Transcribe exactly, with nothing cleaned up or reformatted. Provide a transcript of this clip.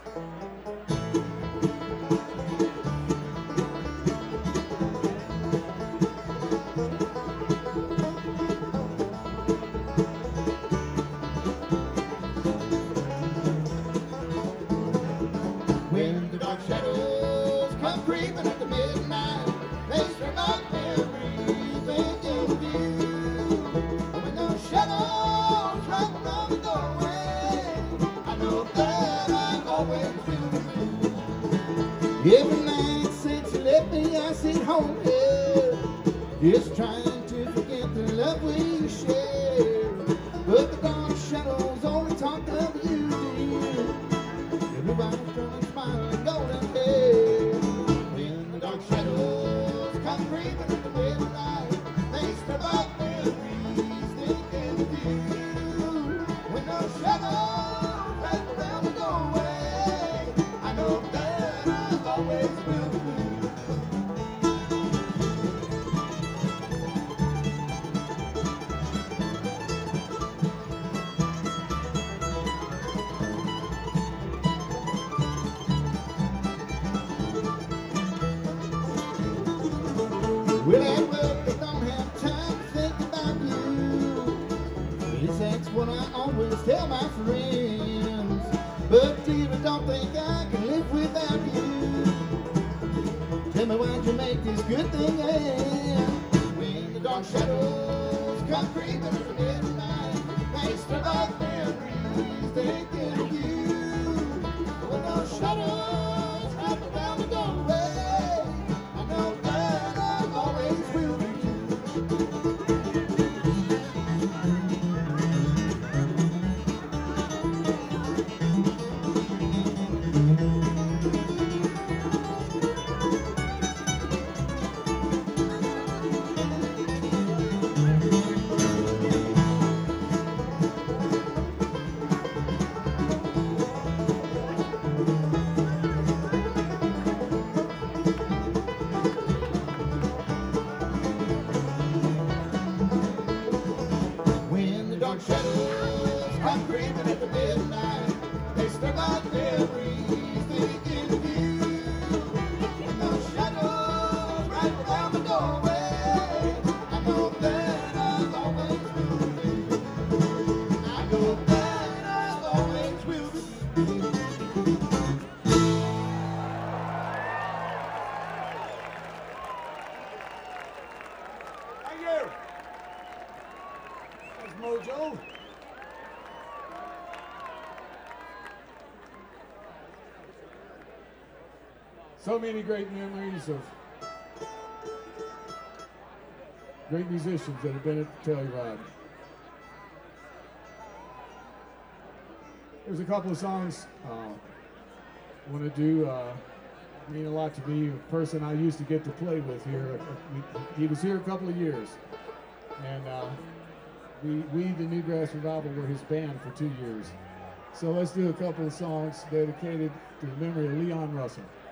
When the dark shadows come creeping at the midnight, they strip out everything in view. When those shadows wrap around the doorway, I know that I always will be. Every night since you left me, I sit home here, just trying to forget the love we shared. But the dark shadows only talk of you, dear. Everybody's trying to smile and golden hair. When the dark shadows come creeping in the midnight, they strip out everything in view. When those shadows wrap around the doorway, I know that I always will be. Well, I well, they don't have time to think about you. Yes, that's what I always tell my friends. But dear, I don't think I can live without you. Tell me why'd you make this good thing end? When the dark shadows come creeping in the midnight, they strip out everything in view. When those shadows wrap around the doorway, I know that I always will be. When the dark shadows come creeping at the midnight, they strip out everything in view. When those shadows right around the doorway, I know that I always will be. I know that I always will be. Thank you. That's Mojo. So many great memories of great musicians that have been at the Telluride. There's a couple of songs uh, I want to do. Uh, mean a lot to me. A person I used to get to play with here. He was here a couple of years, and uh, we, we, the Newgrass Revival, were his band for two years. So let's do a couple of songs dedicated to the memory of Leon Russell.